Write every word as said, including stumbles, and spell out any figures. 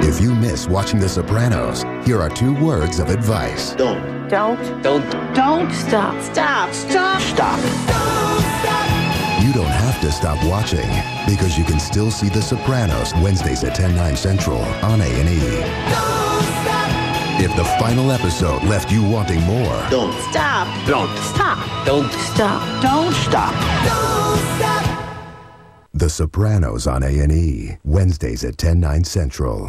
If you miss watching The Sopranos, here are two words of advice. Don't. Don't. Don't. Don't stop. Stop. Stop. Stop. You don't have to stop watching because you can still see The Sopranos Wednesdays at ten, nine Central on A and E. If the final episode left you wanting more, Don't. Stop. Don't. Stop. Don't. Stop. Don't stop. The Sopranos on A and E, Wednesdays at ten, nine Central.